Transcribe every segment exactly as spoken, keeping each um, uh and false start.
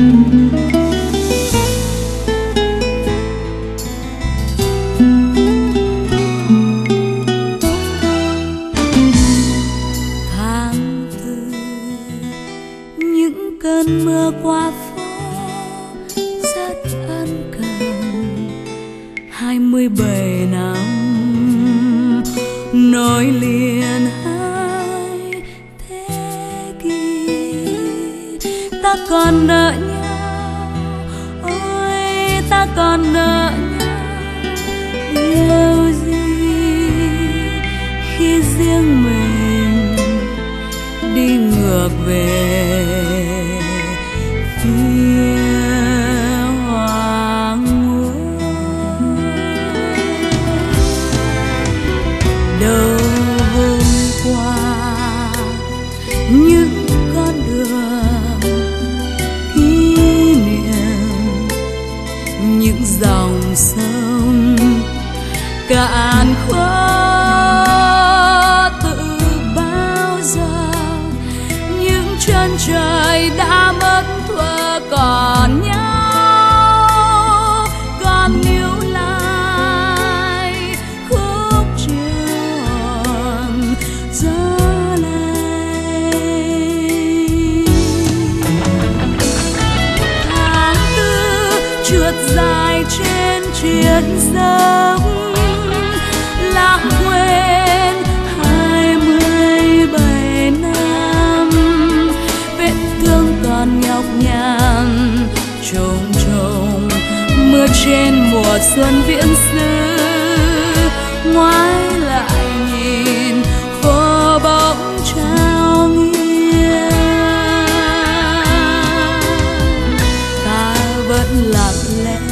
cơn mưa qua phố rất ân cần. Hai mươi bảy năm nối liền hai thế kỷ, ta còn nợ nhau, ôi ta còn nợ nhau điều gì khi riêng mình đi ngược về phía hoàng hôn. Đầu hôm qua những con đường kỷ niệm, những dòng sông cạn khô từ bao giờ, những chân trời đã mất thuở còn nhau, còn níu lại khúc trường gió lay. Tháng tư trượt dài trên triền sông, lãng quên hai mươi bảy năm, vết thương còn nhọc nhằn trùng trùng mưa trên mùa xuân viễn xứ. Ngoái lại nhìn phố bóng trao nghiêng, ta vẫn lặng lẽ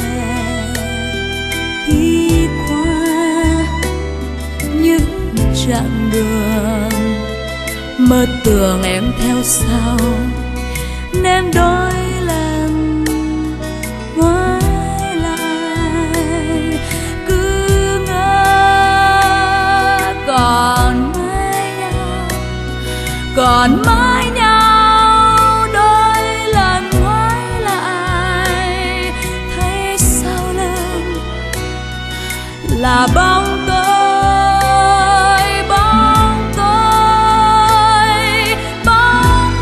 đi qua những chặng đường, mơ tưởng em theo sau nên đôi lần ngoái lại cứ ngỡ còn mãi nhau, còn mãi nhau. Đôi lần ngoái lại thấy sau lưng là bóng tối, bóng tối, bóng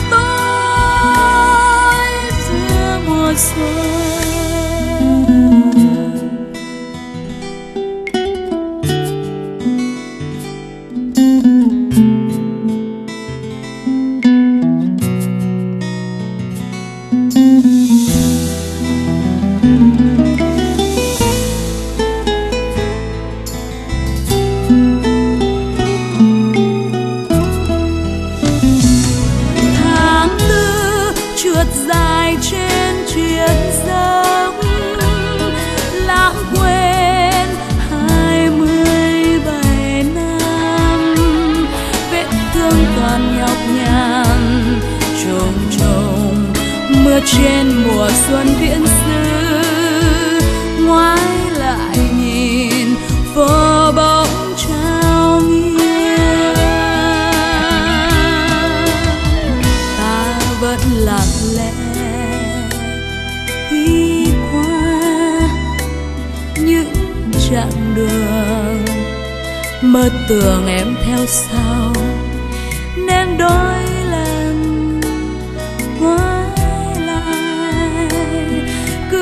tối giữa mùa xuân. Trượt dài trên triền sông, lãng quên hai mươi bảy năm, vết thương còn nhọc nhằn trùng trùng mưa trên mùa xuân viễn xứ. Ngoái lại nhìn phố bóng trao nghiêng, ta vẫn lặng lẽ đi qua những chặng đường, mơ tưởng em theo sau nên đôi lần ngoái lại cứ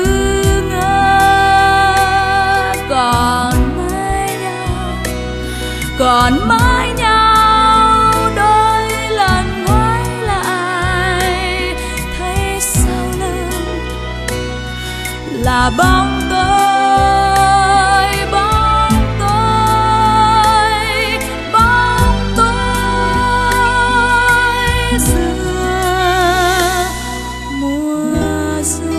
ngỡ còn mãi nhau, còn mãi nhau. Đôi lần ngoái lại thấy sau lưng là bóng tối, bóng tối, bóng tối giữa mùa xuân.